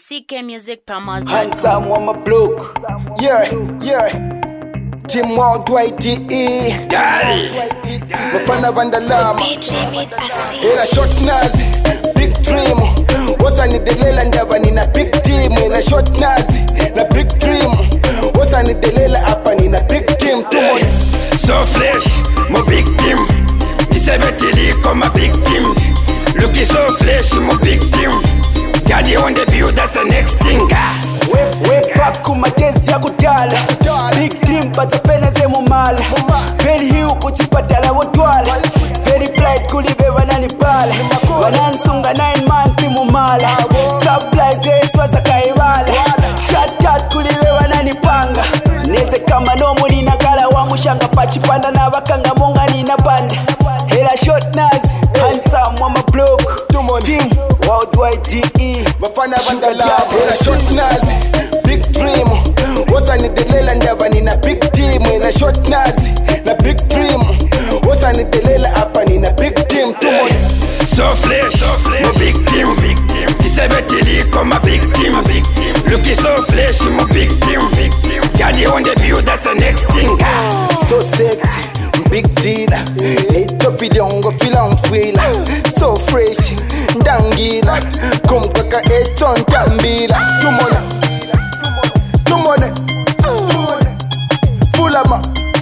CKmusicPromos.com. Handsome on my block. Yeah. Team Worldwide DE. Mafana Vandalama. Era short nazi. Big dream. Wasani delela ndaba nina big team. Era short nazi. Na big dream. Wasani delela hapa nina big team. Tumone. So fresh, my big team. Disabetili come a big teams. Looking so fresh, my big team. Daddy on the build, that's the next thing. Wake back kumatezi ya kutala. Big dream patapena ze mumala. Very hill kuchipatala wotwala. Very bright kulibe wananipala. Wanansunga 9 months mumala. Supply ze swaza kaibala. Shut out kulibe wananipanga. Neze kama nomu ninagala wa mushanga pachipanda na bakanga monga ninapande. Hela short nazi. Handsome on my block. Team Worldwide DE. Mafana Vandalama. Era short nazi. Big dream. Wasani delela ndaba nina big team. Era short nazi. Na big dream. Wasani delela hapa nina big team. Tumone. So fresh, my big team. Disabetili come a big team. Looking so fresh, my big team. Daddy on the build, that's the next thing. So sexy. Big dealer. Eto vidongo fila mfwila. So fresh. Ndangila. Kumkaka eto ntambila. Tumone. Fulama.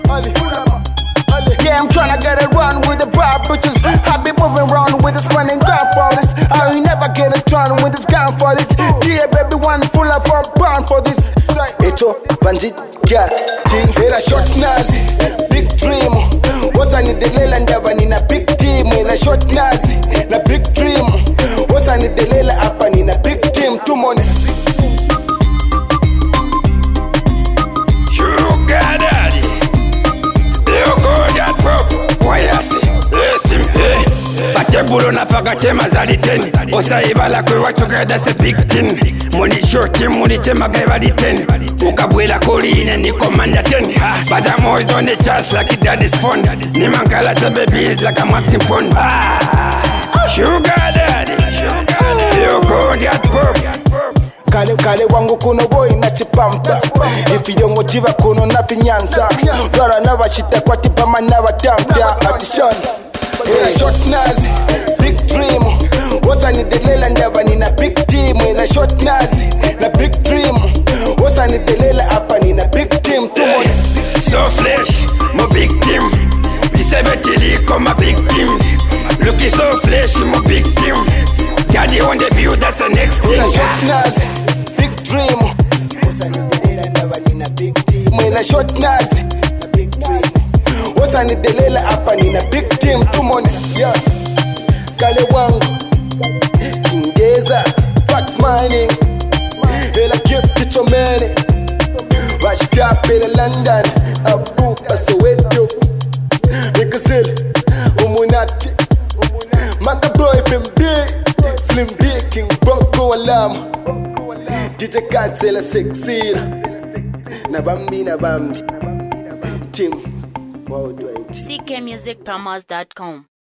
Yeah, I'm tryna get it run with the bad bitches. I be moving around with this running gun for this. I ain't never get it run with this gun for this. Yeah, baby, one full of a pound for this. Echo, bandit, yeah, era short nazi, big dream. Wasani delela ndaba nina big team. Era short nazi, na big dream. Wasani delela hapa nina big team. Tumone. Sugar daddy. You go that pop. Why I say? Listen, hey. Batebulo na faga chema zali 10. Osaibala kwe wachoka that's a big thing. Money short team, money chema gaiva di 10. Ukabwela koline ni commander 10. But I'm always on the chance like it daddy's fun. Ni mankala cha baby is like a marking pond. Sugar daddy. You go that pop. Kale wangu kuno boy na chipampa. Ifiyongo chiva kuno na finyanza. Dora na vashita kwa tipama na vatampya. Atishon. Era short nazi, big dream. Wasani delela ndaba nina big team. Era short nazi, na big dream. Wasani delela hapa nina big team. Tumone. So fresh, my big team. Disabetili come a big teams. Looking so fresh, my big team. Daddy on the build, that's the next thing. Era short nazi, big dream. Wasani delela ndaba nina big team. Era short nazi, na big dream. Wasani delela hapa nina big team. Tumone. Yeah. Kale wangu Ingeza Fact mining. Ela gift kichomene. Rashta pele London. Abu Pasoweto. Nikazil Umunati. Mata boy FMB. Slim B King Boko Alam. DJ Katzela Sexina. Nabambi Team Worldwide. CKmusicPromos.com.